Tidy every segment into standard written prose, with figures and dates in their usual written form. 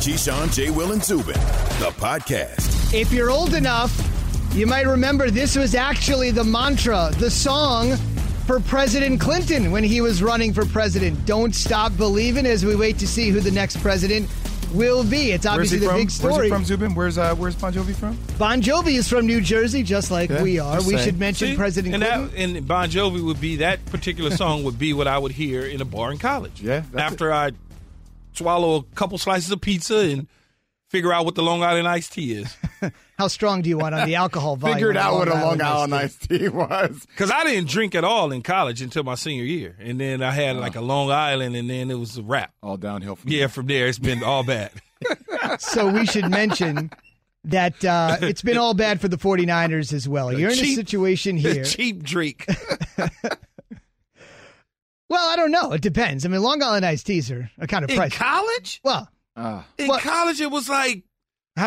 Keyshawn, J. Will, and Zubin, the podcast. If you're old enough, you might remember this was actually the mantra, the song for President Clinton when he was running for president. Don't stop believing as we wait to see who the next president will be. It's obviously the big story. Where's he from, Zubin? Where's Bon Jovi from? Bon Jovi is from New Jersey, just like we are. We should mention President Clinton. And Bon Jovi would be, that particular song would be what I would hear in a bar in college. Yeah. After I swallow a couple slices of pizza and figure out what the Long Island iced tea is. How strong do you want on the alcohol volume? Figured out what a Long Island iced tea was. Because I didn't drink at all in college until my senior year. And then I had like a Long Island, and then it was a wrap. All downhill from there. From there, it's been all bad. So we should mention that it's been all bad for the 49ers as well. You're in a situation here. Cheap drink. Well, I don't know. It depends. I mean, Long Island iced teas are kind of pricey. In college? Well, in college, it was like, how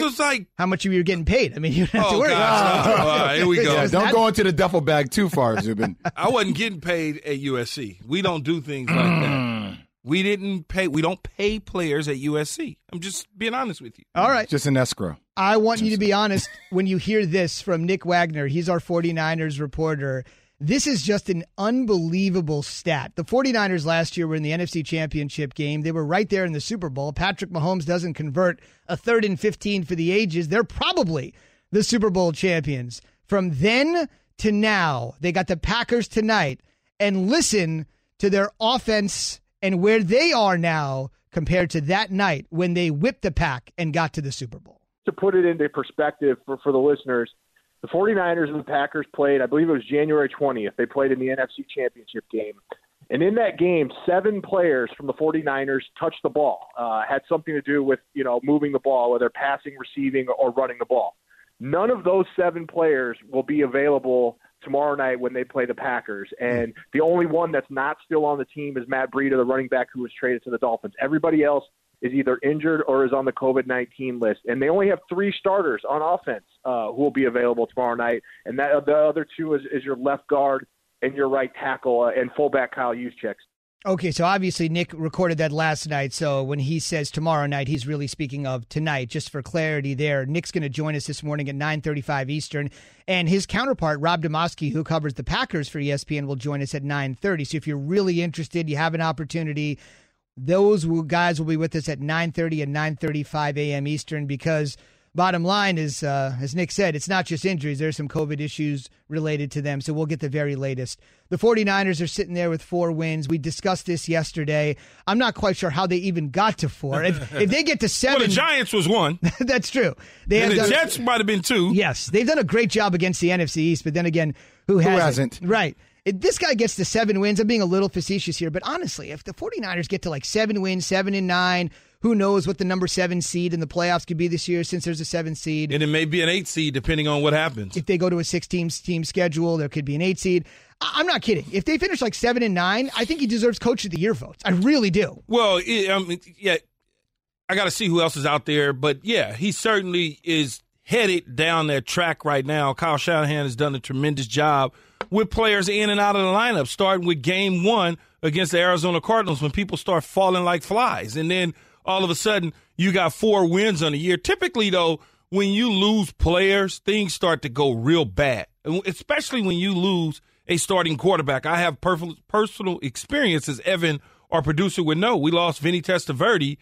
much you were getting paid? I mean, you don't have to worry. All right, here we go. Yeah, don't go into the duffel bag too far, Zubin. I wasn't getting paid at USC. We don't do things like that. We don't pay players at USC. I'm just being honest with you. All right. Just an escrow. I want you to be honest when you hear this from Nick Wagner. He's our 49ers reporter. This is just an unbelievable stat. The 49ers last year were in the NFC Championship game. They were right there in the Super Bowl. Patrick Mahomes doesn't convert a 3rd and 15 for the ages. They're probably the Super Bowl champions. From then to now, they got the Packers tonight. And listen to their offense and where they are now compared to that night when they whipped the pack and got to the Super Bowl. To put it into perspective for the listeners, the 49ers and the Packers played, I believe it was January 20th. They played in the NFC Championship game. And in that game, 7 players from the 49ers touched the ball, had something to do with, moving the ball, whether passing, receiving, or running the ball. None of those 7 players will be available tomorrow night when they play the Packers. And the only one that's not still on the team is Matt Breida, the running back who was traded to the Dolphins. Everybody else is either injured or is on the COVID-19 list. And they only have 3 starters on offense who will be available tomorrow night. And that the other 2 is your left guard and your right tackle and fullback Kyle Juszczyk. Okay, so obviously Nick recorded that last night, so when he says tomorrow night, he's really speaking of tonight. Just for clarity there, Nick's going to join us this morning at 9:35 Eastern, and his counterpart, Rob Demoski, who covers the Packers for ESPN, will join us at 9:30. So if you're really interested, you have an opportunity, those guys will be with us at 9:30 and 9:35 a.m. Eastern, because bottom line is, as Nick said, it's not just injuries. There's some COVID issues related to them, so we'll get the very latest. The 49ers are sitting there with 4 wins. We discussed this yesterday. I'm not quite sure how they even got to 4. If they get to 7... Well, the Giants was 1. That's true. The Jets might have been 2. Yes, they've done a great job against the NFC East, but then again, who hasn't? Right. This guy gets to 7 wins. I'm being a little facetious here, but honestly, if the 49ers get to like 7 wins, 7-9, who knows what the number 7 seed in the playoffs could be this year, since there's a 7 seed. And it may be an 8 seed depending on what happens. If they go to a 16-team schedule, there could be an 8 seed. I'm not kidding. If they finish like 7-9, I think he deserves Coach of the Year votes. I really do. Well, I got to see who else is out there. But, yeah, he certainly is headed down that track right now. Kyle Shanahan has done a tremendous job with players in and out of the lineup, starting with game 1 against the Arizona Cardinals when people start falling like flies. And then all of a sudden you got 4 wins on the year. Typically, though, when you lose players, things start to go real bad, especially when you lose a starting quarterback. I have personal experience, as Evan, our producer, would know. We lost Vinny Testaverde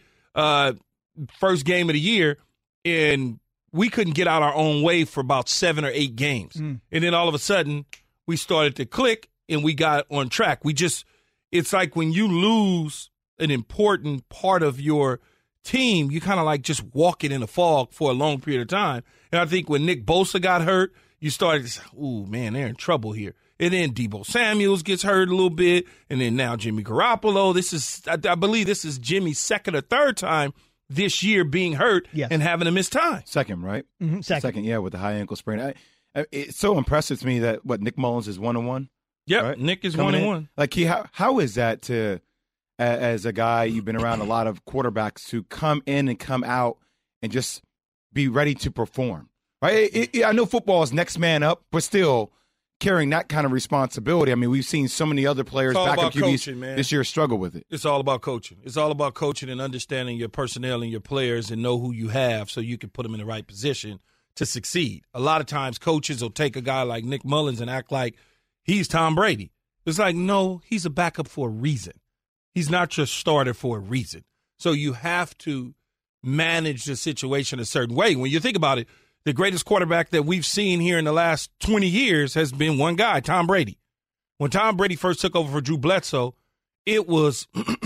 first game of the year, and we couldn't get out our own way for about 7 or 8 games. And then all of a sudden we started to click and we got on track. It's like when you lose an important part of your team, you kind of like just walking in a fog for a long period of time. And I think when Nick Bosa got hurt, you started to say, ooh, man, they're in trouble here. And then Deebo Samuels gets hurt a little bit. And then now Jimmy Garoppolo. I believe this is Jimmy's 2nd or 3rd time this year being hurt and having to miss time. 2nd, right? Mm-hmm, second, yeah, with the high ankle sprain. It's so impressive to me that, Nick Mullins is 1-1? Yep, right? Nick is 1-1. Like, how is that to, as a guy, you've been around a lot of quarterbacks to come in and come out and just be ready to perform, right? I know football is next man up, but still, carrying that kind of responsibility. I mean, we've seen so many other players, backup QBs this year, struggle with it. It's all about coaching. It's all about coaching and understanding your personnel and your players and know who you have so you can put them in the right position to succeed. A lot of times coaches will take a guy like Nick Mullins and act like he's Tom Brady. It's like, no, he's a backup for a reason. He's not your starter for a reason. So you have to manage the situation a certain way. When you think about it, the greatest quarterback that we've seen here in the last 20 years has been one guy, Tom Brady. When Tom Brady first took over for Drew Bledsoe, it was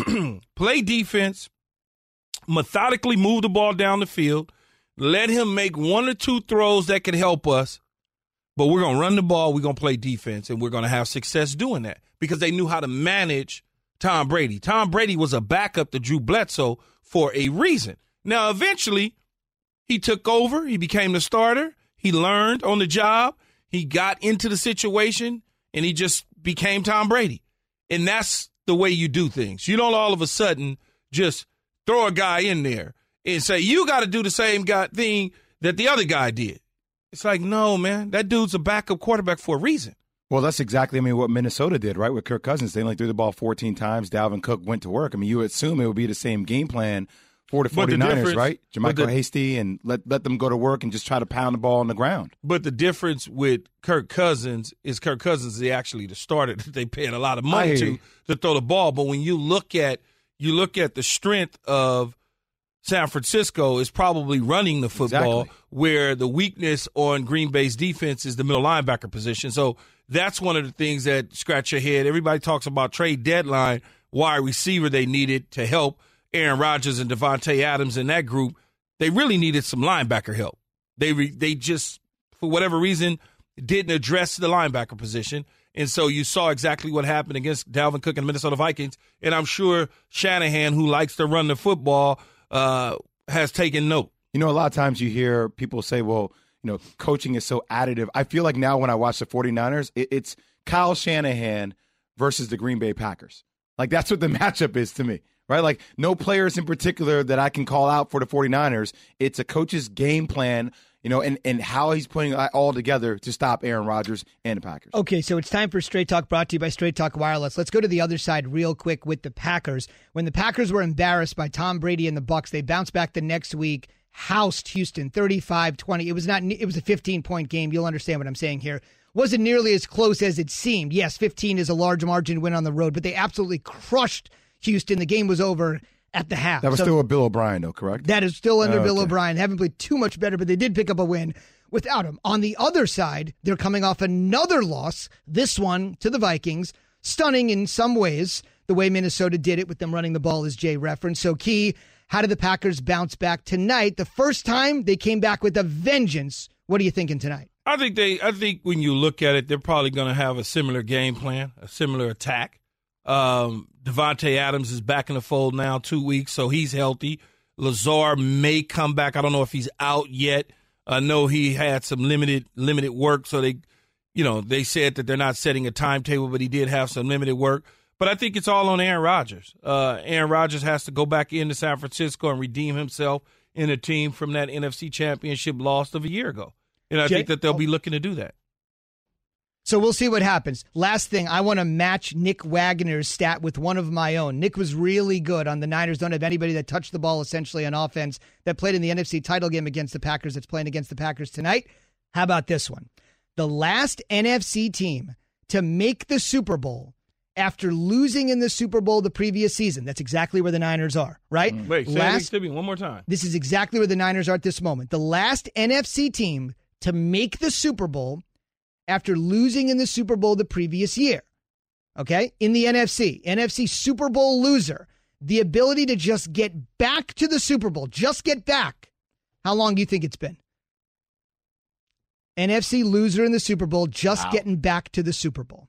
play defense, methodically move the ball down the field, let him make one or two throws that could help us, but we're going to run the ball, we're going to play defense, and we're going to have success doing that because they knew how to manage Tom Brady. Tom Brady was a backup to Drew Bledsoe for a reason. Now, eventually, he took over. He became the starter. He learned on the job. He got into the situation, and he just became Tom Brady. And that's the way you do things. You don't all of a sudden just throw a guy in there and say, you got to do the same thing that the other guy did. It's like, no, man, that dude's a backup quarterback for a reason. Well, that's exactly, what Minnesota did, right, with Kirk Cousins. They only threw the ball 14 times. Dalvin Cook went to work. You would assume it would be the same game plan for the 49ers, right? JaMychal Hasty, and let them go to work and just try to pound the ball on the ground. But the difference with Kirk Cousins is actually the starter that they paid a lot of money to throw the ball. But when you look at the strength of San Francisco is probably running the football, where the weakness on Green Bay's defense is the middle linebacker position. So that's one of the things that scratch your head. Everybody talks about trade deadline, wide receiver they needed to help Aaron Rodgers and Devontae Adams in that group. They really needed some linebacker help. They just, for whatever reason, didn't address the linebacker position. And so you saw exactly what happened against Dalvin Cook and the Minnesota Vikings. And I'm sure Shanahan, who likes to run the football, has taken note. A lot of times you hear people say, well, coaching is so additive. I feel like now when I watch the 49ers, it's Kyle Shanahan versus the Green Bay Packers. Like, that's what the matchup is to me, right? Like, no players in particular that I can call out for the 49ers. It's a coach's game plan, and how he's putting it all together to stop Aaron Rodgers and the Packers. Okay, so it's time for Straight Talk, brought to you by Straight Talk Wireless. Let's go to the other side real quick with the Packers. When the Packers were embarrassed by Tom Brady and the Bucs, they bounced back the next week, housed Houston 35-20. It was a 15-point game. You'll understand what I'm saying here. Wasn't nearly as close as it seemed. Yes, 15 is a large margin win on the road, but they absolutely crushed Houston. The game was over at the half. That was still with Bill O'Brien, though, correct? That is still under Bill O'Brien. They haven't played too much better, but they did pick up a win without him. On the other side, they're coming off another loss, this one to the Vikings. Stunning in some ways, the way Minnesota did it with them running the ball, as Jay referenced. So, Key, how did the Packers bounce back tonight? The first time they came back with a vengeance. What are you thinking tonight? I think when you look at it, they're probably going to have a similar game plan, a similar attack. Devontae Adams is back in the fold now, 2 weeks, so he's healthy. Lazard may come back. I don't know if he's out yet. I know he had some limited work, so they said that they're not setting a timetable, but he did have some limited work. But I think it's all on Aaron Rodgers. Aaron Rodgers has to go back into San Francisco and redeem himself in a team from that NFC Championship loss of a year ago. And I think that they'll be looking to do that. So we'll see what happens. Last thing, I want to match Nick Wagner's stat with one of my own. Nick was really good on the Niners. Don't have anybody that touched the ball essentially on offense that played in the NFC title game against the Packers that's playing against the Packers tonight. How about this one? The last NFC team to make the Super Bowl after losing in the Super Bowl the previous season. That's exactly where the Niners are, right? Wait, say it to me one more time. This is exactly where the Niners are at this moment. The last NFC team to make the Super Bowl after losing in the Super Bowl the previous year. Okay? In the NFC Super Bowl loser, the ability to just get back to the Super Bowl, just get back. How long do you think it's been? NFC loser in the Super Bowl, just getting back to the Super Bowl.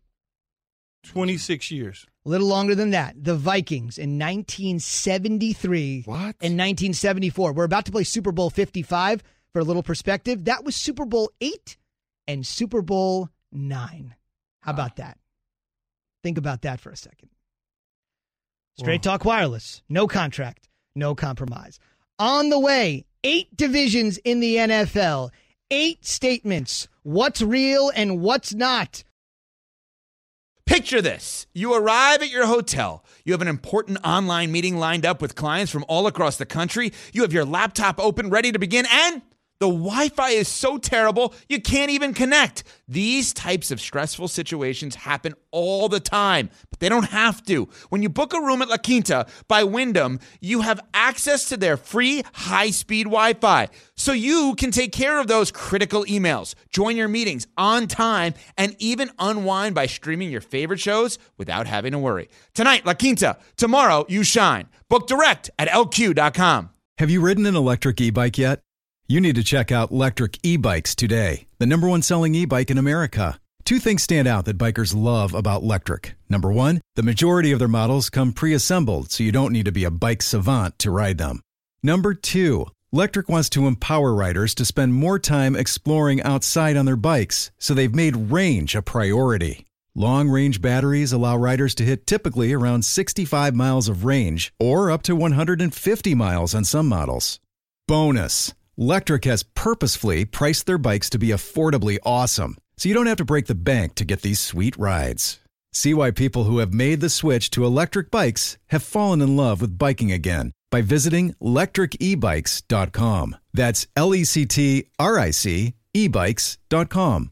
26 years. A little longer than that. The Vikings in 1973 and 1974. We're about to play Super Bowl 55 for a little perspective. That was Super Bowl 8 and Super Bowl 9. How about that? Think about that for a second. Straight Talk Wireless. No contract, no compromise. On the way, 8 divisions in the NFL. 8 statements. What's real and what's not? Picture this. You arrive at your hotel. You have an important online meeting lined up with clients from all across the country. You have your laptop open, ready to begin, and the Wi-Fi is so terrible, you can't even connect. These types of stressful situations happen all the time, but they don't have to. When you book a room at La Quinta by Wyndham, you have access to their free high-speed Wi-Fi, so you can take care of those critical emails, join your meetings on time, and even unwind by streaming your favorite shows without having to worry. Tonight, La Quinta. Tomorrow, you shine. Book direct at lq.com. Have you ridden an electric e-bike yet? You need to check out Lectric E-Bikes today, the #1 selling e-bike in America. 2 things stand out that bikers love about Lectric. Number 1, the majority of their models come pre-assembled, so you don't need to be a bike savant to ride them. Number 2, Lectric wants to empower riders to spend more time exploring outside on their bikes, so they've made range a priority. Long-range batteries allow riders to hit typically around 65 miles of range, or up to 150 miles on some models. Bonus! Lectric has purposefully priced their bikes to be affordably awesome, so you don't have to break the bank to get these sweet rides. See why people who have made the switch to electric bikes have fallen in love with biking again by visiting lectricebikes.com. That's LECTRIC ebikes.com.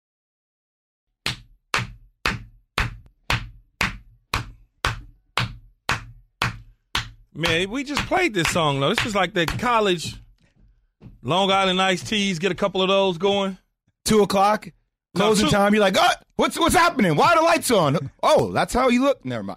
Man, we just played this song, though. This is like the college Long Island iced teas. Get a couple of those going. 2 o'clock, closing time. You're like, oh, what's happening? Why are the lights on? Oh, that's how you look. Never mind.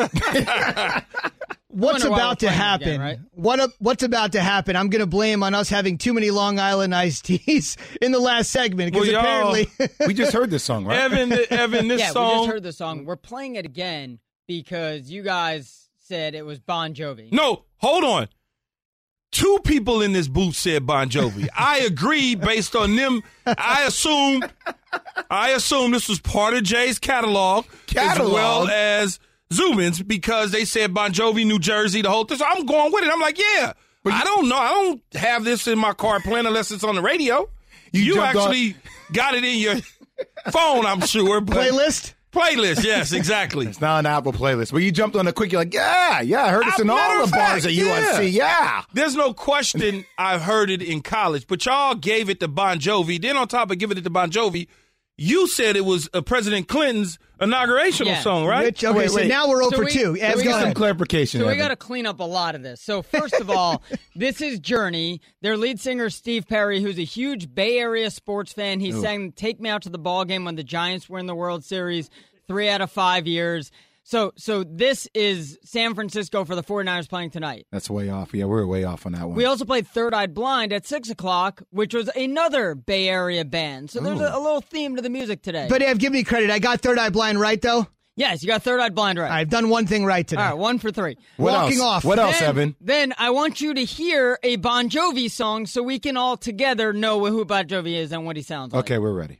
What's about to happen? Again, right? What's about to happen? I'm going to blame on us having too many Long Island iced teas in the last segment because apparently we just heard this song, right? Evan, this song. We just heard the song. We're playing it again because you guys said it was Bon Jovi. No, hold on. 2 people in this booth said Bon Jovi. I agree based on them. I assume this was part of Jay's catalog as well as Zubin's because they said Bon Jovi, New Jersey, the whole thing. So I'm going with it. I'm like, yeah. But I don't know. I don't have this in my car playing unless it's on the radio. You actually got it in your phone, I'm sure. But Playlist, yes, exactly. It's not an Apple playlist. But you jumped on the quick, you're like, yeah, I heard this in all the bars at UNC, yeah. There's no question I've heard it in college, but y'all gave it to Bon Jovi. Then on top of giving it to Bon Jovi, you said it was President Clinton's inaugurational song, right? Rich, okay, so now we're 0 for 2. We got some clarification. So we got to clean up a lot of this. So first of all, this is Journey. Their lead singer, Steve Perry, who's a huge Bay Area sports fan. He sang Take Me Out to the Ball Game when the Giants were in the World Series 3 out of 5 years. So this is San Francisco for the 49ers playing tonight. That's way off. Yeah, we're way off on that one. We also played Third Eye Blind at 6 o'clock, which was another Bay Area band. So there's a little theme to the music today. But Ev, give me credit. I got Third Eye Blind right, though? Yes, you got Third Eye Blind right. I've done one thing right today. All right, 1 for 3. Walking off. What else, Evan? Then I want you to hear a Bon Jovi song so we can all together know who Bon Jovi is and what he sounds like. Okay, we're ready.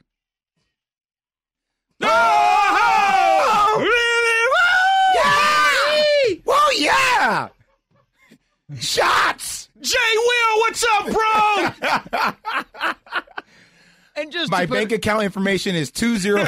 Whoa, yeah! Shots! Jay Will, what's up, bro? And just my bank account information is 20.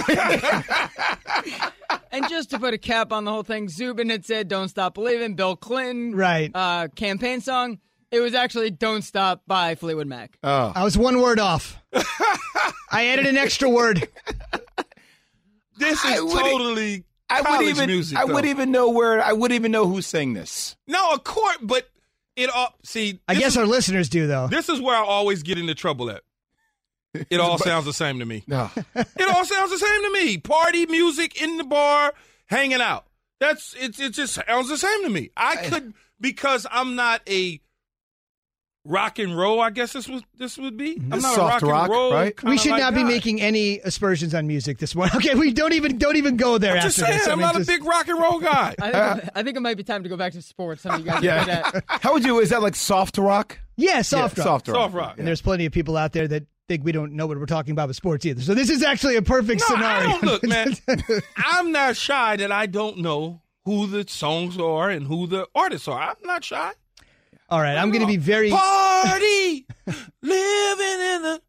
And just to put a cap on the whole thing, Zubin had said "Don't Stop Believing," Bill Clinton, right? Campaign song. It was actually "Don't Stop" by Fleetwood Mac. Oh, I was 1 word off. I added an extra word. This is totally. I wouldn't even know who sang this. No, of course, but it all. See, I guess our listeners do though. This is where I always get into trouble at. It all sounds the same to me. No. It all sounds the same to me. Party music in the bar, hanging out. It just sounds the same to me. I could because I'm not a rock and roll, I guess this would be. I'm not soft a rock and roll. Right? We should not be making any aspersions on music this morning. Okay, we don't even go there. I'm just saying, I'm not a big rock and roll guy. I think it might be time to go back to sports. Some of you guys are good at. How would you? Is that like soft rock? Yeah, soft rock. Soft rock. And there's plenty of people out there that think we don't know what we're talking about with sports either. So this is actually a perfect scenario. Look, man, I'm not shy that I don't know who the songs are and who the artists are. I'm not shy. All right, I'm going to be very party living in the.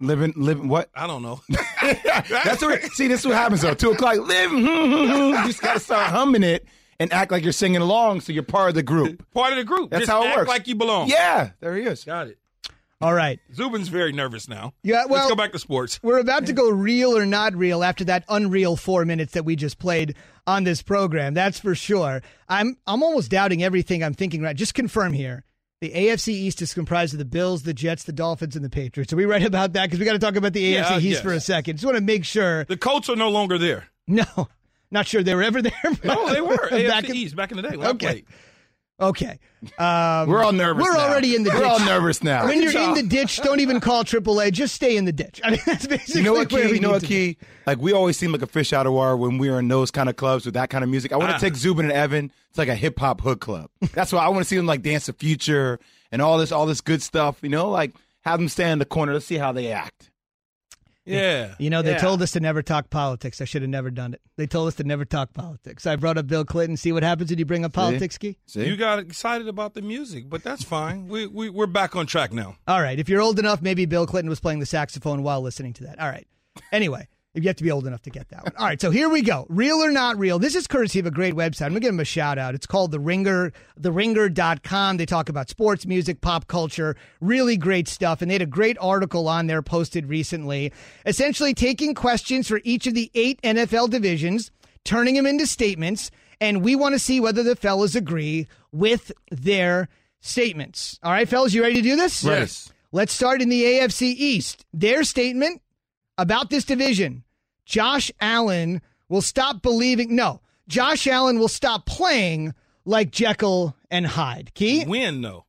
Living what? I don't know. That's what. See, this is what happens though. 2 o'clock. You just got to start humming it and act like you're singing along, so you're part of the group. Part of the group. That's Just how it act works. like you belong. Yeah, there he is. Got it. All right. Zubin's very nervous now. Yeah, well, let's go back to sports. We're about to go real or not real after that unreal 4 minutes that we just played on this program. That's for sure. I'm almost doubting everything I'm thinking right. Just confirm here. The AFC East is comprised of the Bills, the Jets, the Dolphins, and the Patriots. Are we right about that? Because we got to talk about the AFC East yes. for a second. Just want to make sure. The Colts are no longer there. No, not sure they were ever there. No, they were. AFC East back in the day when I played. Okay. We're all nervous. We're now. already in the ditch. We're all nervous now. When you're in the ditch, don't even call AAA. Just stay in the ditch. I mean, that's basically You know what, where Key? we You know need what, to Key? Like, we always seem like a fish out of water when we're in those kind of clubs with that kind of music. I want to take Zubin and Evan. It's like a hip-hop hood club. That's why I want to see them, like, dance the future and all this good stuff, you know? Like, have them stand in the corner. Let's see how they act. Yeah. You know, they told us to never talk politics. I should have never done it. They told us to never talk politics. I brought up Bill Clinton. See what happens when you bring up politics, Ski? See? You got excited about the music, but that's fine. We're back on track now. All right. If you're old enough, maybe Bill Clinton was playing the saxophone while listening to that. All right. Anyway, you have to be old enough to get that one. All right. So here we go. Real or not real. This is courtesy of a great website. I'm going to give them a shout out. It's called The Ringer, theringer.com. They talk about sports, music, pop culture, really great stuff. And they had a great article on there posted recently, essentially taking questions for each of the 8 NFL divisions, turning them into statements. And we want to see whether the fellas agree with their statements. All right, fellas, you ready to do this? Yes. Let's start in the AFC East. Their statement about this division: Josh Allen will stop believing. No, Josh Allen will stop playing like Jekyll and Hyde. Key? When, though?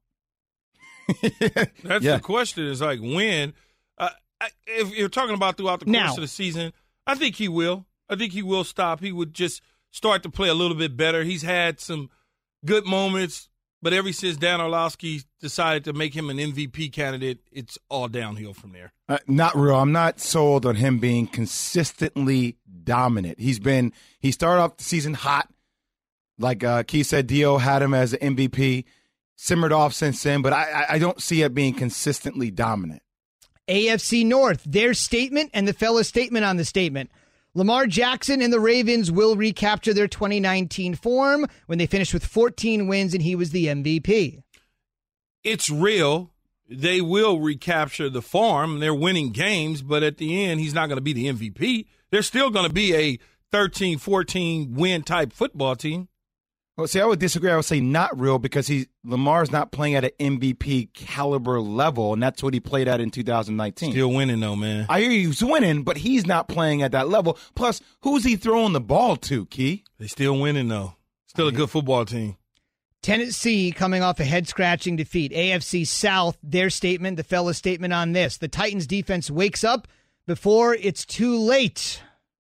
That's the question. Is like when. If you're talking about throughout the course of the season, I think he will. I think he will stop. He would just start to play a little bit better. He's had some good moments, but ever since Dan Orlovsky decided to make him an MVP candidate, it's all downhill from there. Not real. I'm not sold on him being consistently dominant. He started off the season hot. Like Keith said, Dio had him as an MVP, simmered off since then, but I don't see it being consistently dominant. AFC North, their statement and the fella's statement on the statement: Lamar Jackson and the Ravens will recapture their 2019 form when they finished with 14 wins and he was the MVP. It's real. They will recapture the form. They're winning games, but at the end, he's not going to be the MVP. They're still going to be a 13, 14 win type football team. Well, see, I would disagree. I would say not real because Lamar's not playing at an MVP caliber level, and that's what he played at in 2019. Still winning, though, man. I hear he's winning, but he's not playing at that level. Plus, who's he throwing the ball to, Key? They still winning, though. Still a good football team. Tennessee coming off a head-scratching defeat. AFC South, their statement, the fella's statement on this: the Titans defense wakes up before it's too late.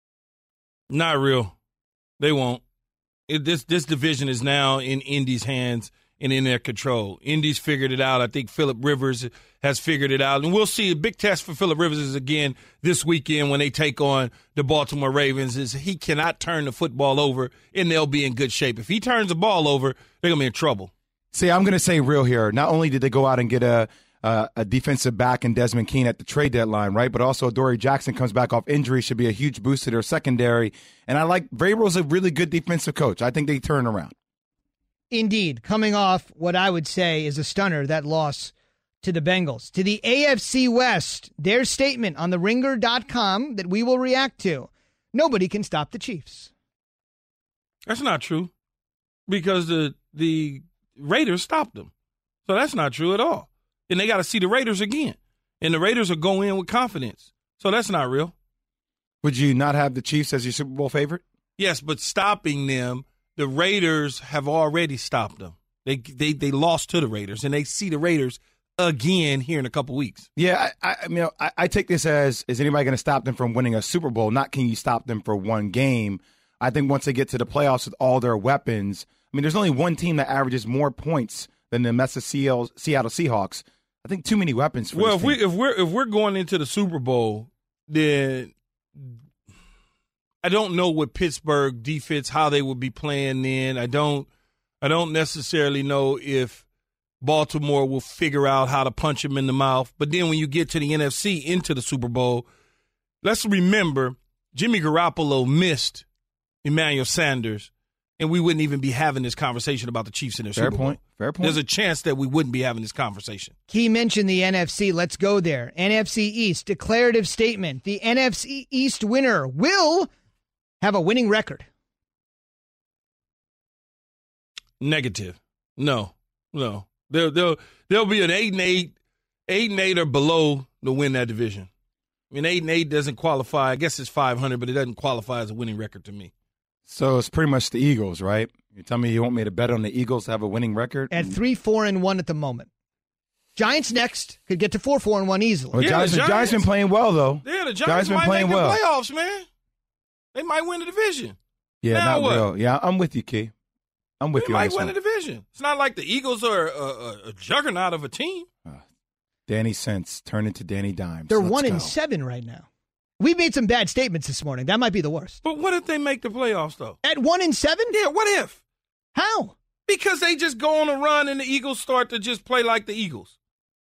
Not real. They won't. This division is now in Indy's hands and in their control. Indy's figured it out. I think Phillip Rivers has figured it out. And we'll see. A big test for Phillip Rivers is again this weekend when they take on the Baltimore Ravens. Is he cannot turn the football over, and they'll be in good shape. If he turns the ball over, they're going to be in trouble. See, I'm going to say real here. Not only did they go out and get a defensive back in Desmond Keane at the trade deadline, right? But also Dory Jackson comes back off injury, should be a huge boost to their secondary. And I like Vrabel's a really good defensive coach. I think they turn around. Indeed, coming off what I would say is a stunner, that loss to the Bengals. To the AFC West, their statement on theringer.com that we will react to: nobody can stop the Chiefs. That's not true because the Raiders stopped them. So that's not true at all. And they got to see the Raiders again. And the Raiders will go in with confidence. So that's not real. Would you not have the Chiefs as your Super Bowl favorite? Yes, but stopping them, the Raiders have already stopped them. They lost to the Raiders, and they see the Raiders again here in a couple weeks. Yeah, I take this as, is anybody going to stop them from winning a Super Bowl? Not can you stop them for one game. I think once they get to the playoffs with all their weapons, I mean, there's only one team that averages more points than the Seattle Seahawks. I think too many weapons for this team. if we're going into the Super Bowl, then I don't know what Pittsburgh defense, how they would be playing then. I don't necessarily know if Baltimore will figure out how to punch him in the mouth. But then when you get to the NFC into the Super Bowl, let's remember Jimmy Garoppolo missed Emmanuel Sanders, and we wouldn't even be having this conversation about the Chiefs in their Super Bowl. Fair point. There's a chance that we wouldn't be having this conversation. Key mentioned the NFC. Let's go there. NFC East, declarative statement. The NFC East winner will have a winning record. Negative. No. There'll be an 8-8 or below to win that division. I mean, 8-8 doesn't qualify. I guess it's 500, but it doesn't qualify as a winning record to me. So it's pretty much the Eagles, right? You tell me you want me to bet on the Eagles to have a winning record? At 3-4-1 at the moment. Giants next could get to 4-4-1 easily. Well, Giants been playing well, though. Yeah, the Giants might make the playoffs, man. They might win the division. Yeah, now not what? real. Yeah, I'm with you, Key. I'm with They you. might win the division. It's not like the Eagles are a juggernaut of a team. Danny Cents turned into Danny Dimes. They're Let's 1-7 right now. We made some bad statements this morning. That might be the worst. But what if they make the playoffs, though? At 1-7? Yeah, what if? How? Because they just go on a run and the Eagles start to just play like the Eagles.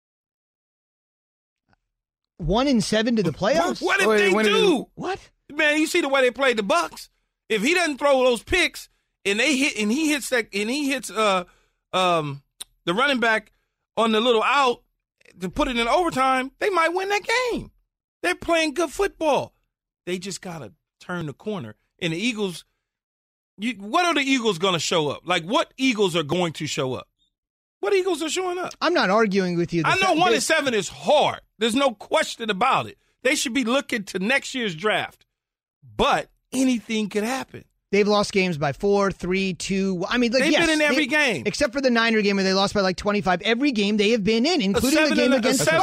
1-7 to the playoffs? What if they do? What? Man, you see the way they played the Bucks. If he doesn't throw those picks and he hits the running back on the little out to put it in overtime, they might win that game. They're playing good football. They just gotta turn the corner. And the Eagles, what are the Eagles going to show up? Like, what Eagles are going to show up? What Eagles are showing up? I'm not arguing with you. I know 1-7 is hard. There's no question about it. They should be looking to next year's draft. But anything could happen. They've lost games by 4, 3, 2. I mean, they've been in every game. Except for the Niner game where they lost by like 25. Every game they have been in, including the game against the A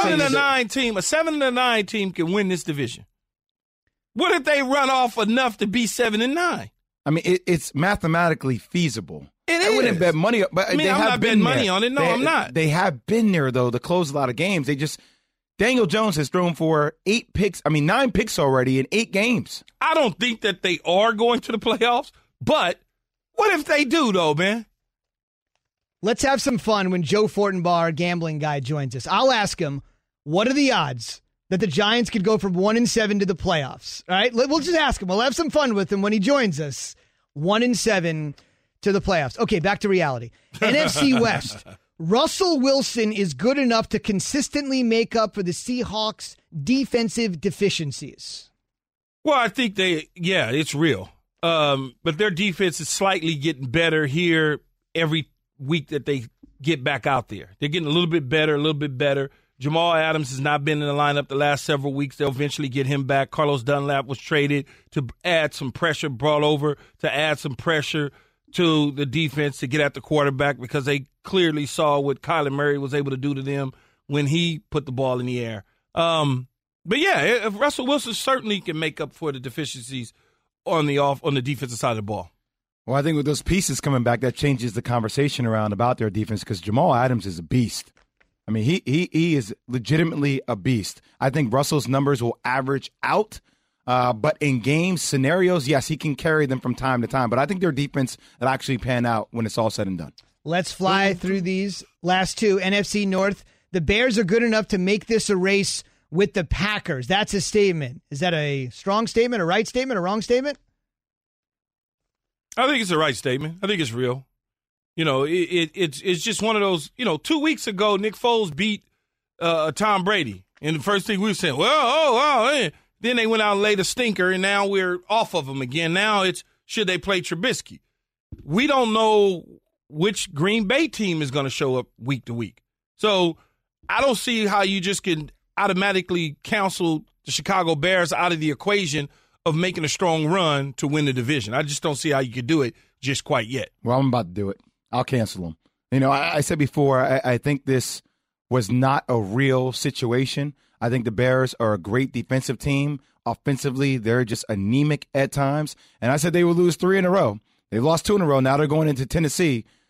7-9 team can win this division. What if they run off enough to be 7-9? I mean, it's mathematically feasible. I wouldn't bet money. But I'm not betting money on it. No, I'm not. They have been there, though, to close a lot of games. Daniel Jones has thrown for 9 picks already in 8 games. I don't think that they are going to the playoffs, but what if they do, though, man? Let's have some fun when Joe Fortenbaugh, gambling guy, joins us. I'll ask him, what are the odds that the Giants could go from 1-7 to the playoffs? All right, we'll just ask him. We'll have some fun with him when he joins us. 1-7 to the playoffs. Okay, back to reality. NFC West. Russell Wilson is good enough to consistently make up for the Seahawks' defensive deficiencies. Well, I think it's real. But their defense is slightly getting better here every week that they get back out there. They're getting a little bit better. Jamal Adams has not been in the lineup the last several weeks. They'll eventually get him back. Carlos Dunlap was traded to add some pressure, brought over to add some pressure to the defense to get at the quarterback because they clearly saw what Kyler Murray was able to do to them when he put the ball in the air. But yeah, if Russell Wilson certainly can make up for the deficiencies on the defensive side of the ball. Well, I think with those pieces coming back, that changes the conversation around about their defense because Jamal Adams is a beast. I mean, he is legitimately a beast. I think Russell's numbers will average out. But in game scenarios, yes, he can carry them from time to time. But I think their defense will actually pan out when it's all said and done. Let's fly through these last two. NFC North, the Bears are good enough to make this a race with the Packers. That's a statement. Is that a strong statement, a right statement, a wrong statement? I think it's a right statement. I think it's real. You know, it's just one of those, 2 weeks ago, Nick Foles beat Tom Brady. And the first thing we were saying, then they went out and laid a stinker, and now we're off of them again. Now it's, should they play Trubisky? We don't know which Green Bay team is going to show up week to week. So I don't see how you just can automatically cancel the Chicago Bears out of the equation of making a strong run to win the division. I just don't see how you could do it just quite yet. Well, I'm about to do it. I'll cancel them. I said before, I think this was not a real situation. I think the Bears are a great defensive team. Offensively, they're just anemic at times. And I said they would lose 3 in a row. They've lost 2 in a row. Now they're going into Tennessee.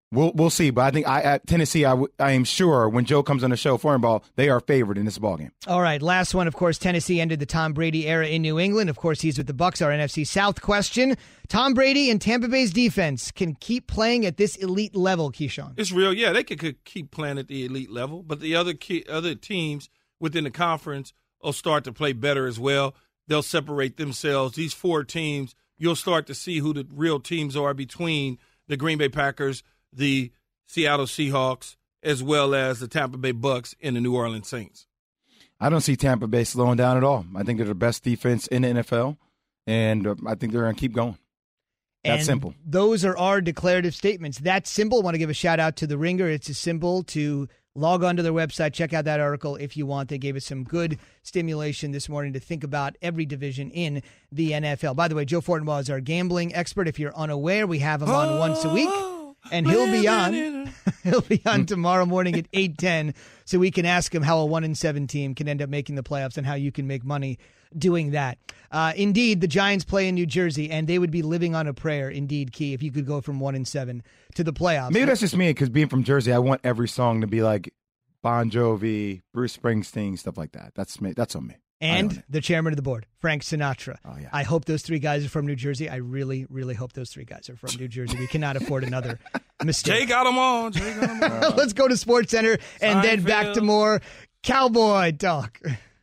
We'll see, but I think at Tennessee, I am sure when Joe comes on the show, foreign ball, they are favored in this ballgame. All right, last one. Of course, Tennessee ended the Tom Brady era in New England. Of course, he's with the Bucs. Our NFC South question: Tom Brady and Tampa Bay's defense can keep playing at this elite level, Keyshawn? It's real, yeah. They could keep playing at the elite level, but the other teams within the conference will start to play better as well. They'll separate themselves. These 4 teams, you'll start to see who the real teams are between the Green Bay Packers, the Seattle Seahawks, as well as the Tampa Bay Bucs and the New Orleans Saints. I don't see Tampa Bay slowing down at all. I think they're the best defense in the NFL, and I think they're going to keep going. That's simple. Those are our declarative statements. That's simple. I want to give a shout-out to The Ringer. It's as simple to log on to their website, check out that article if you want. They gave us some good stimulation this morning to think about every division in the NFL. By the way, Joe Fortenbaugh is our gambling expert. If you're unaware, we have him on once a week. And he'll be on tomorrow morning at 8:10, so we can ask him how a 1-7 team can end up making the playoffs and how you can make money doing that. Indeed, the Giants play in New Jersey, and they would be living on a prayer, indeed, Key, if you could go from 1-7 to the playoffs. Maybe that's just me, because being from Jersey, I want every song to be like Bon Jovi, Bruce Springsteen, stuff like that. That's me. That's on me. And the chairman of the board, Frank Sinatra. Oh, yeah. I hope those 3 guys are from New Jersey. I really, really hope those 3 guys are from New Jersey. We cannot afford another mistake. Jay got them on. Let's go to SportsCenter and then back to more Cowboy talk.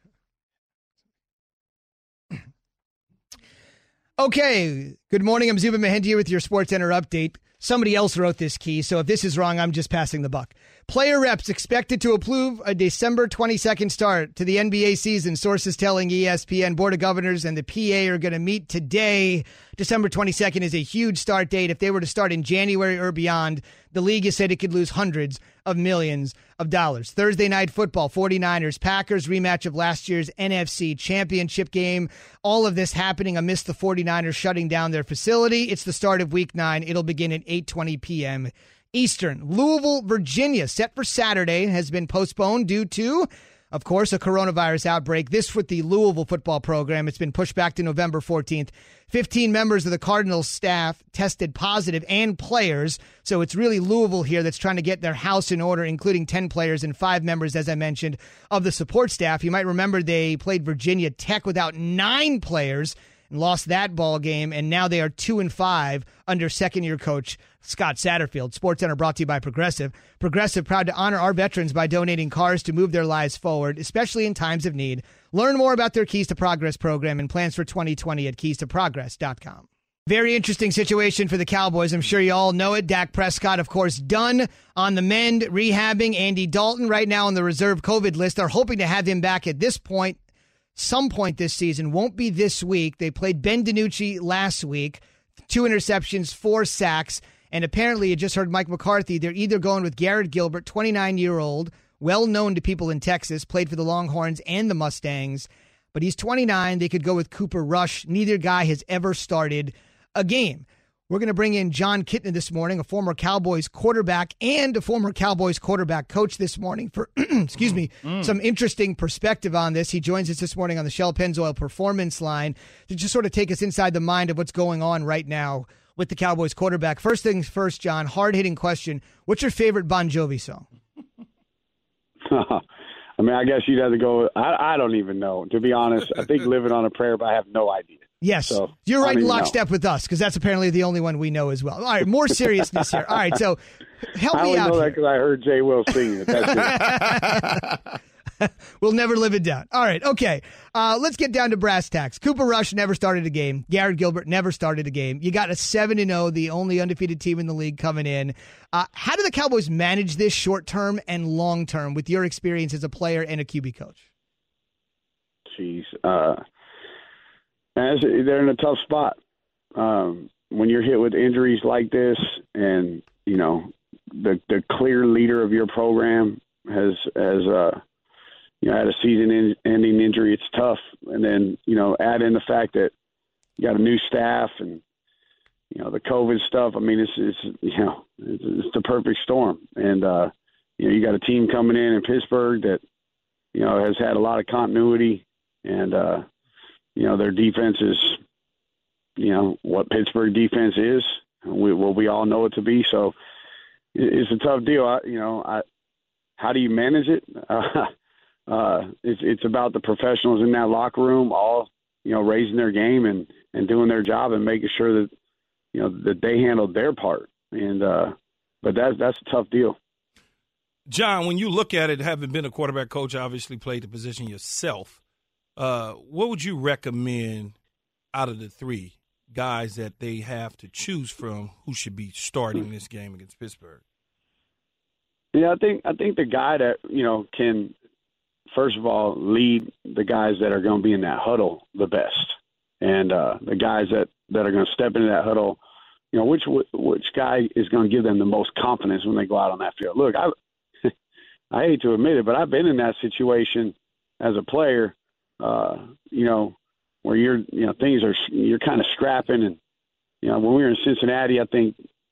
Okay, good morning. I'm Zubin Mehenti here with your SportsCenter update. Somebody else wrote this, Key, so if this is wrong, I'm just passing the buck. Player reps expected to approve a December 22nd start to the NBA season. Sources telling ESPN Board of Governors and the PA are going to meet today. December 22nd is a huge start date. If they were to start in January or beyond, the league has said it could lose hundreds of millions of dollars. Thursday night football, 49ers, Packers, rematch of last year's NFC championship game. All of this happening amidst the 49ers shutting down their facility. It's the start of week 9. It'll begin at 8:20 p.m. Eastern. Louisville, Virginia, set for Saturday, has been postponed due to, of course, a coronavirus outbreak. This with the Louisville football program. It's been pushed back to November 14th. 15 members of the Cardinals staff tested positive and players. So it's really Louisville here that's trying to get their house in order, including 10 players and 5 members, as I mentioned, of the support staff. You might remember they played Virginia Tech without 9 players and lost that ball game, and now they are 2-5 under second-year coach Scott Satterfield. SportsCenter brought to you by Progressive. Progressive, proud to honor our veterans by donating cars to move their lives forward, especially in times of need. Learn more about their Keys to Progress program and plans for 2020 at keystoprogress.com. Very interesting situation for the Cowboys. I'm sure you all know it. Dak Prescott, of course, done on the mend, rehabbing. Andy Dalton right now on the reserve COVID list. They're hoping to have him back at this point, some point this season. Won't be this week. They played Ben DiNucci last week. 2 interceptions, 4 sacks. And apparently, you just heard Mike McCarthy. They're either going with Garrett Gilbert, 29-year-old, well-known to people in Texas, played for the Longhorns and the Mustangs. But he's 29. They could go with Cooper Rush. Neither guy has ever started a game. We're going to bring in Jon Kitna this morning, a former Cowboys quarterback and a former Cowboys quarterback coach this morning for, some interesting perspective on this. He joins us this morning on the Shell Pennzoil Performance Line to just sort of take us inside the mind of what's going on right now with the Cowboys quarterback. First things first, John, hard-hitting question. What's your favorite Bon Jovi song? I mean, I guess you'd have to go. I don't even know, to be honest. I think Living on a Prayer, but I have no idea. Yes, so, you're right in lockstep with us, because that's apparently the only one we know as well. All right, more seriousness here. All right, so help me out. I only know that here. because I heard Jay Will singing it. That's it. We'll never live it down. All right, okay. Let's get down to brass tacks. Cooper Rush never started a game. Garrett Gilbert never started a game. You got a 7-0, the only undefeated team in the league coming in. How do the Cowboys manage this short-term and long-term with your experience as a player and a QB coach? Jeez. They're in a tough spot. When you're hit with injuries like this and, you know, the clear leader of your program has had a season-ending injury, it's tough. And then, you know, add in the fact that you got a new staff and, you know, the COVID stuff. I mean, it's the perfect storm. And, you know, you got a team coming in Pittsburgh that, you know, has had a lot of continuity and, you know, their defense is, you know, what Pittsburgh defense is. We all know it to be. So, it's a tough deal. How do you manage it? It's about the professionals in that locker room, all raising their game and doing their job and making sure that that they handled their part. And but that's a tough deal. John, when you look at it, having been a quarterback coach, obviously played the position yourself, what would you recommend out of the three guys that they have to choose from who should be starting this game against Pittsburgh? Yeah, I think the guy that can, first of all, lead the guys that are going to be in that huddle the best, and the guys that are going to step into that huddle, which guy is going to give them the most confidence when they go out on that field. Look, I hate to admit it, but I've been in that situation as a player, where you're kind of scrapping. And, when we were in Cincinnati, I think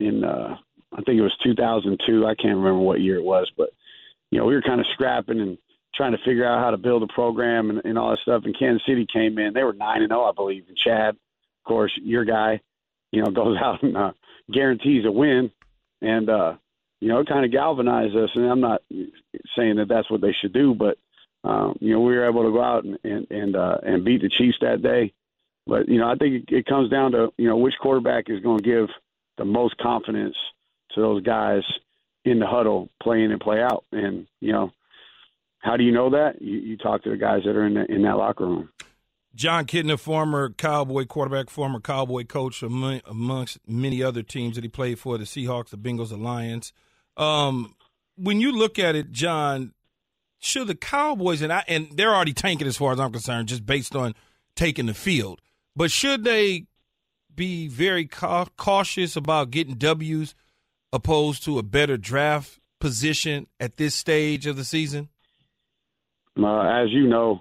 it was 2002. I can't remember what year it was, but, we were kind of scrapping and trying to figure out how to build a program and all that stuff. And Kansas City came in. They were 9-0, I believe. And Chad, of course, your guy, goes out and guarantees a win. And, it kind of galvanized us. And I'm not saying that that's what they should do, but, we were able to go out and beat the Chiefs that day. But, I think it comes down to, which quarterback is going to give the most confidence to those guys in the huddle, play in and play out. And, how do you know that? You talk to the guys that are in that locker room. Jon Kitna, former Cowboy quarterback, former Cowboy coach amongst many other teams that he played for, the Seahawks, the Bengals, the Lions. When you look at it, John, should the Cowboys, and they're already tanking as far as I'm concerned, just based on taking the field, but should they be very cautious about getting W's opposed to a better draft position at this stage of the season? As you know,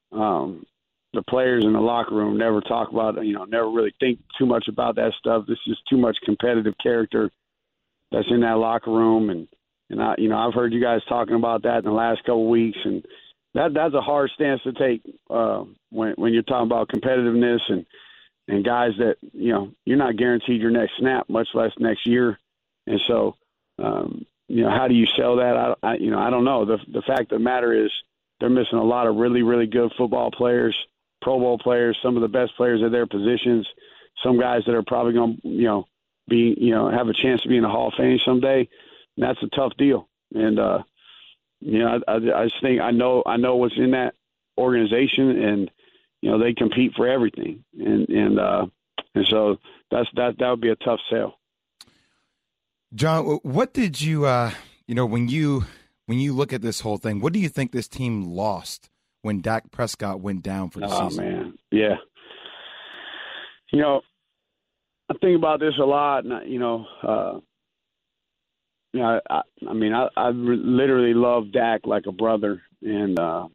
the players in the locker room never talk about, never really think too much about that stuff. There's just too much competitive character that's in that locker room. And I've heard you guys talking about that in the last couple of weeks. And that's a hard stance to take when you're talking about competitiveness and guys that, you're not guaranteed your next snap, much less next year. And so, how do you sell that? I don't know. The fact of the matter is they're missing a lot of really, really good football players, Pro Bowl players, some of the best players at their positions, some guys that are probably going to, have a chance to be in the Hall of Fame someday. And that's a tough deal. And, I just think I know what's in that organization, and, they compete for everything. And so that would be a tough sell. John, what did you, when you look at this whole thing, what do you think this team lost when Dak Prescott went down for the season? Oh, man. Yeah. I think about this a lot, and, I literally love Dak like a brother. And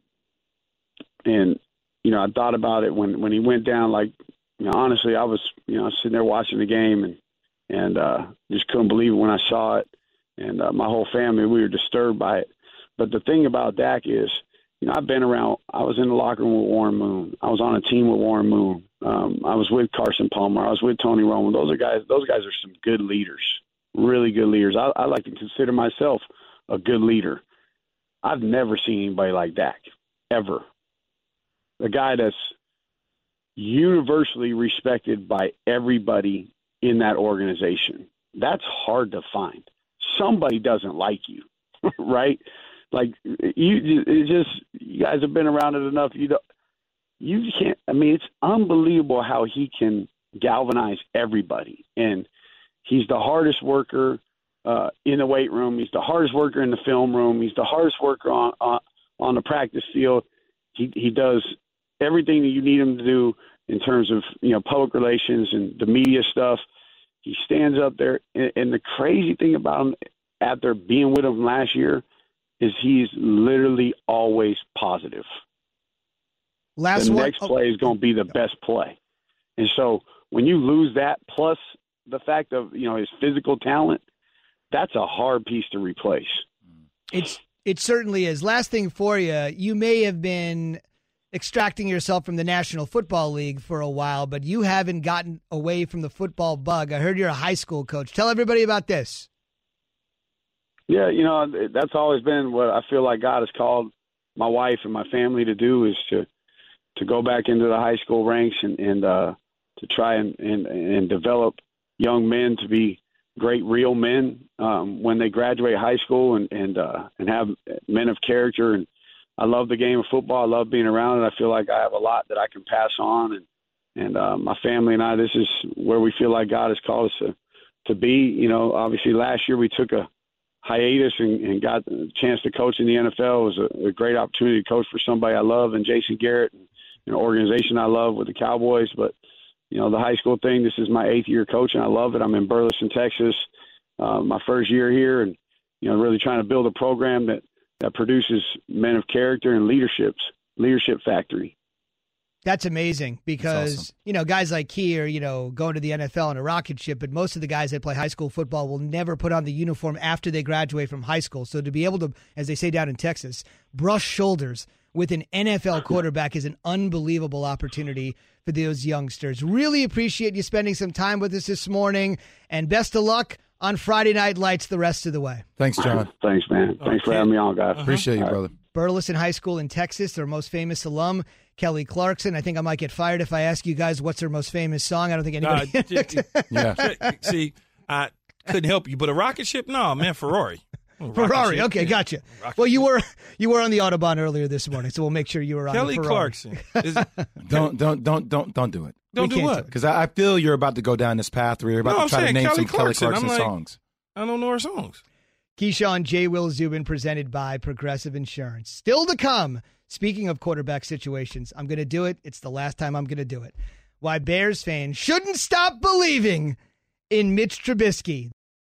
I thought about it when he went down, honestly, I was sitting there watching the game and just couldn't believe it when I saw it. And my whole family, we were disturbed by it. But the thing about Dak is, I've been around. I was in the locker room with Warren Moon. I was on a team with Warren Moon. I was with Carson Palmer. I was with Tony Romo. Those guys are some good leaders, really good leaders. I like to consider myself a good leader. I've never seen anybody like Dak, ever. A guy that's universally respected by everybody in that organization. That's hard to find. Somebody doesn't like you, right? You guys have been around it enough. You can't. It's unbelievable how he can galvanize everybody. And he's the hardest worker in the weight room. He's the hardest worker in the film room. He's the hardest worker on the practice field. He does everything that you need him to do in terms of public relations and the media stuff. He stands up there, and the crazy thing about him after being with him last year is he's literally always positive. The next play is going to be the best play. And so when you lose that, plus the fact of his physical talent, that's a hard piece to replace. It certainly is. Last thing for you, you may have been extracting yourself from the National Football League for a while, but you haven't gotten away from the football bug. I heard you're a high school coach. Tell everybody about this. Yeah, that's always been what I feel like God has called my wife and my family to do, is to go back into the high school ranks and to try and develop young men to be great real men when they graduate high school and have men of character. And I love the game of football. I love being around it. I feel like I have a lot that I can pass on, and my family and I, this is where we feel like God has called us to be. Obviously last year we took a hiatus and got the chance to coach in the NFL. It was a great opportunity to coach for somebody I love, and Jason Garrett, and an organization I love with the Cowboys. But the high school thing, this is my 8th year coaching. I love it. I'm in Burleson, Texas, my first year here, and really trying to build a program that produces men of character and leadership factory. That's amazing because, awesome. Guys like Key are, going to the NFL in a rocket ship, but most of the guys that play high school football will never put on the uniform after they graduate from high school. So to be able to, as they say down in Texas, brush shoulders with an NFL quarterback is an unbelievable opportunity for those youngsters. Really appreciate you spending some time with us this morning, and best of luck on Friday Night Lights the rest of the way. Thanks, John. Thanks, man. Thanks for having me on, guys. Appreciate you, brother. Burleson High School in Texas, their most famous alum, Kelly Clarkson. I think I might get fired if I ask you guys what's their most famous song. I don't think anybody. Yeah. See, I couldn't help you, but a rocket ship? No, man, Ferrari. Ferrari. Okay, yeah. Gotcha. Well, you were on the Autobahn earlier this morning, so we'll make sure you were on Kelly the Ferrari. Clarkson. Don't do it. Don't do what? Because I feel you're about to go down this path where you're about to try to name some Kelly Clarkson songs. I don't know her songs. Keyshawn J. Will Zubin, presented by Progressive Insurance. Still to come. Speaking of quarterback situations, I'm going to do it. It's the last time I'm going to do it. Why Bears fans shouldn't stop believing in Mitch Trubisky.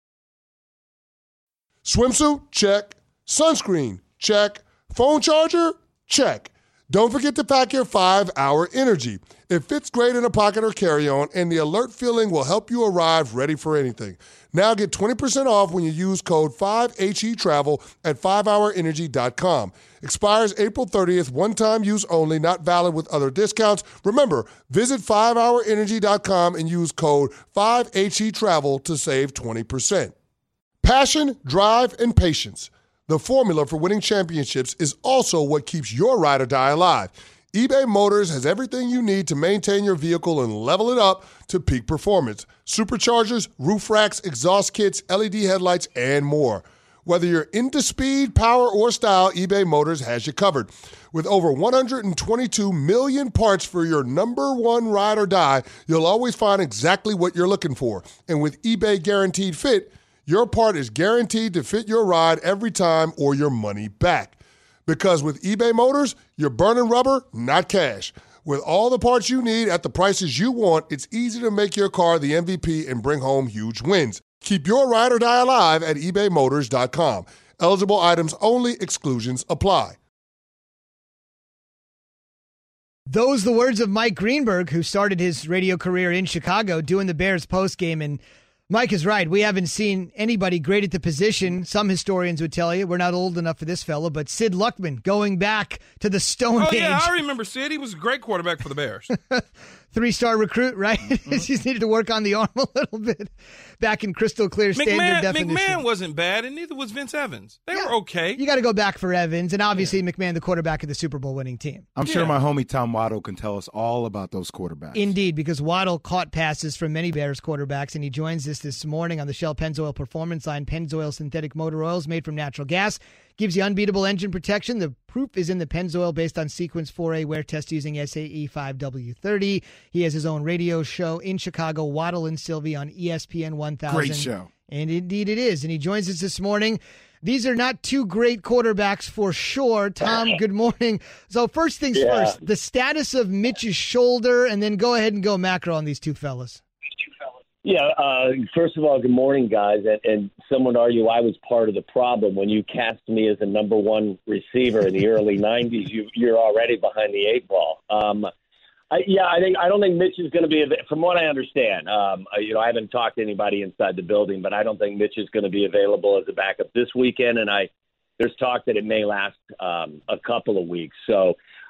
Swimsuit? Check. Sunscreen? Check. Phone charger? Check. Don't forget to pack your 5-Hour Energy. It fits great in a pocket or carry-on, and the alert feeling will help you arrive ready for anything. Now get 20% off when you use code 5HETRAVEL at 5hourenergy.com. Expires April 30th, one-time use only, not valid with other discounts. Remember, visit 5hourenergy.com and use code 5HETRAVEL to save 20%. Passion, drive, and patience. The formula for winning championships is also what keeps your ride or die alive. eBay Motors has everything you need to maintain your vehicle and level it up to peak performance. Superchargers, roof racks, exhaust kits, LED headlights, and more. Whether you're into speed, power, or style, eBay Motors has you covered. With over 122 million parts for your number one ride or die, you'll always find exactly what you're looking for. And with eBay Guaranteed Fit, your part is guaranteed to fit your ride every time or your money back. Because with eBay Motors, you're burning rubber, not cash. With all the parts you need at the prices you want, it's easy to make your car the MVP and bring home huge wins. Keep your ride or die alive at ebaymotors.com. Eligible items only. Exclusions apply. Those the words of Mike Greenberg, who started his radio career in Chicago doing the Bears postgame. And Mike is right. We haven't seen anybody great at the position. Some historians would tell you we're not old enough for this fella, but Sid Luckman going back to the Stone Age. Oh, yeah, I remember Sid. He was a great quarterback for the Bears. 3-star recruit, right? Mm-hmm. Just needed to work on the arm a little bit. Back in crystal clear standard definition. McMahon wasn't bad, and neither was Vince Evans. They were okay. You got to go back for Evans, and obviously McMahon, the quarterback of the Super Bowl winning team. I'm sure my homie Tom Waddle can tell us all about those quarterbacks. Indeed, because Waddle caught passes from many Bears quarterbacks, and he joins us this morning on the Shell Pennzoil Performance Line. Pennzoil synthetic motor oils made from natural gas. Gives you unbeatable engine protection. The proof is in the Pennzoil based on Sequence 4A wear test using SAE 5W30. He has his own radio show in Chicago, Waddle and Sylvie on ESPN 1000. Great show. And indeed it is. And he joins us this morning. These are not two great quarterbacks for sure. Tom, good morning. So first things first, the status of Mitch's shoulder, and then go ahead and go macro on these two fellas. Yeah, first of all, good morning, guys. And some would argue I was part of the problem. When you cast me as a number one receiver in the early 90s, you're already behind the eight ball. I don't think Mitch is going to be, from what I understand, I haven't talked to anybody inside the building, but I don't think Mitch is going to be available as a backup this weekend. And there's talk that it may last a couple of weeks. So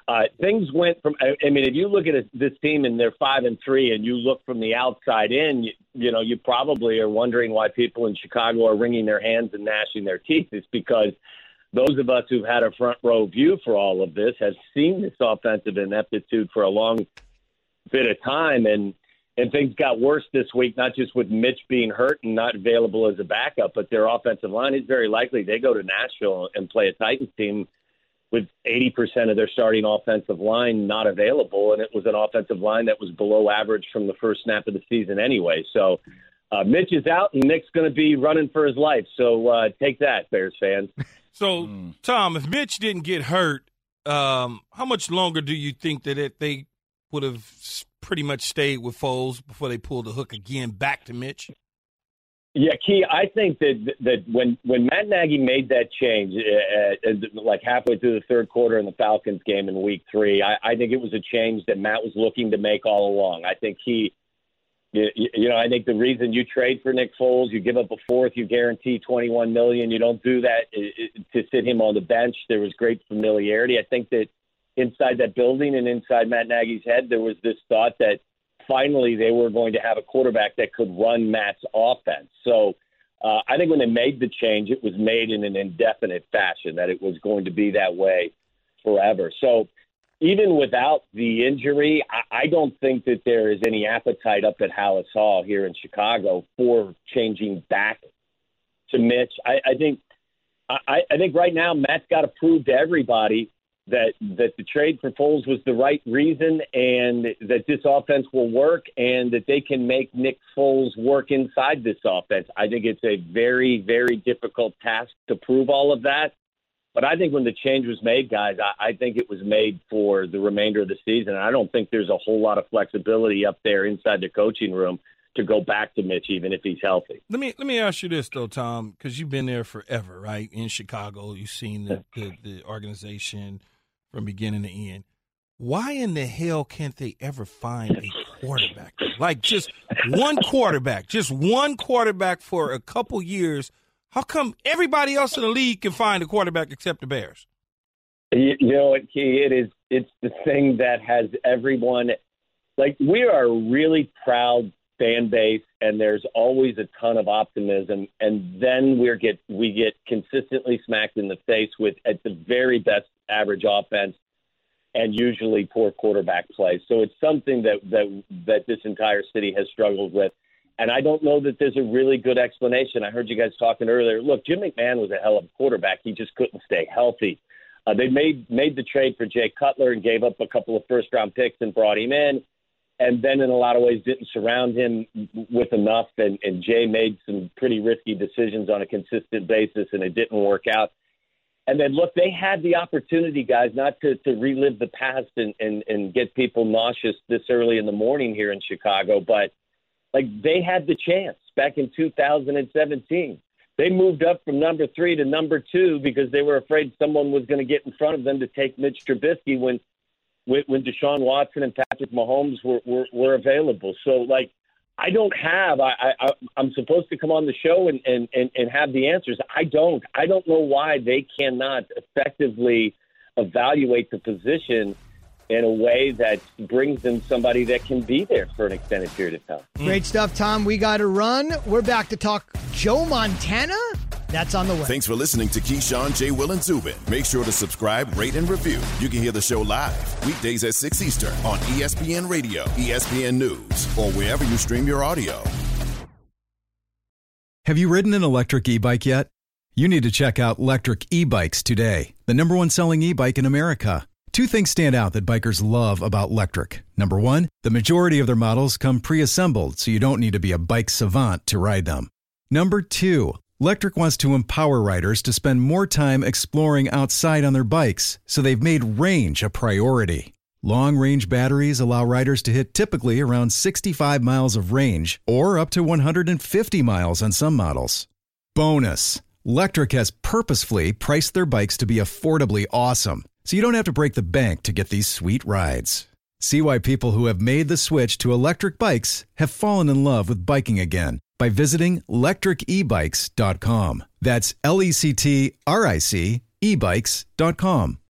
things went from. I mean, if you look at this team and they're 5-3, and you look from the outside in, you probably are wondering why people in Chicago are wringing their hands and gnashing their teeth. It's because those of us who've had a front row view for all of this have seen this offensive ineptitude for a long bit of time, and things got worse this week. Not just with Mitch being hurt and not available as a backup, but their offensive line is very likely they go to Nashville and play a Titans team with 80% of their starting offensive line not available, and it was an offensive line that was below average from the first snap of the season anyway. So Mitch is out, and Nick's going to be running for his life. So take that, Bears fans. So, Tom, if Mitch didn't get hurt, how much longer do you think that they would have pretty much stayed with Foles before they pulled the hook again back to Mitch? Yeah, Key, I think that when Matt Nagy made that change, like halfway through the third quarter in the Falcons game in Week 3, I think it was a change that Matt was looking to make all along. I think I think the reason you trade for Nick Foles, you give up a fourth, you guarantee $21 million. You don't do that to sit him on the bench. There was great familiarity. I think that inside that building and inside Matt Nagy's head, there was this thought that finally they were going to have a quarterback that could run Matt's offense. So I think when they made the change, it was made in an indefinite fashion, that it was going to be that way forever. So even without the injury, I don't think that there is any appetite up at Hallis Hall here in Chicago for changing back to Mitch. I think right now Matt's got to prove to everybody that the trade for Foles was the right reason, and that this offense will work, and that they can make Nick Foles work inside this offense. I think it's a very, very difficult task to prove all of that. But I think when the change was made, guys, I think it was made for the remainder of the season. I don't think there's a whole lot of flexibility up there inside the coaching room to go back to Mitch, even if he's healthy. Let me ask you this, though, Tom, because you've been there forever, right? In Chicago, you've seen the organization from beginning to end. Why in the hell can't they ever find a quarterback? Like just one quarterback for a couple years. How come everybody else in the league can find a quarterback except the Bears? You know what, Key? It's the thing that has everyone – like, we are a really proud fan base, and there's always a ton of optimism, and then we get consistently smacked in the face with, at the very best, average offense and usually poor quarterback play. So it's something that this entire city has struggled with. And I don't know that there's a really good explanation. I heard you guys talking earlier. Look, Jim McMahon was a hell of a quarterback. He just couldn't stay healthy. They made the trade for Jay Cutler and gave up a couple of first-round picks and brought him in, and then in a lot of ways didn't surround him with enough. And Jay made some pretty risky decisions on a consistent basis, and it didn't work out. And then, look, they had the opportunity, guys, not to relive the past and get people nauseous this early in the morning here in Chicago, but like they had the chance back in 2017. They moved up from number 3 to number 2 because they were afraid someone was going to get in front of them to take Mitch Trubisky when Deshaun Watson and Patrick Mahomes were available. So, like, I'm supposed to come on the show and have the answers. I don't know why they cannot effectively evaluate the position in a way that brings in somebody that can be there for an extended period of time. Great stuff, Tom. We got to run. We're back to talk Joe Montana. That's on the way. Thanks for listening to Keyshawn, J. Will, and Zubin. Make sure to subscribe, rate, and review. You can hear the show live weekdays at 6 Eastern on ESPN Radio, ESPN News, or wherever you stream your audio. Have you ridden an electric e-bike yet? You need to check out Lectric E-Bikes today, the #1 selling e-bike in America. Two things stand out that bikers love about Lectric. Number one, the majority of their models come pre-assembled, so you don't need to be a bike savant to ride them. Number two, Lectric wants to empower riders to spend more time exploring outside on their bikes, so they've made range a priority. Long-range batteries allow riders to hit typically around 65 miles of range, or up to 150 miles on some models. Bonus, Lectric has purposefully priced their bikes to be affordably awesome, so you don't have to break the bank to get these sweet rides. See why people who have made the switch to electric bikes have fallen in love with biking again by visiting lectricebikes.com. That's LECTRIC ebikes.com.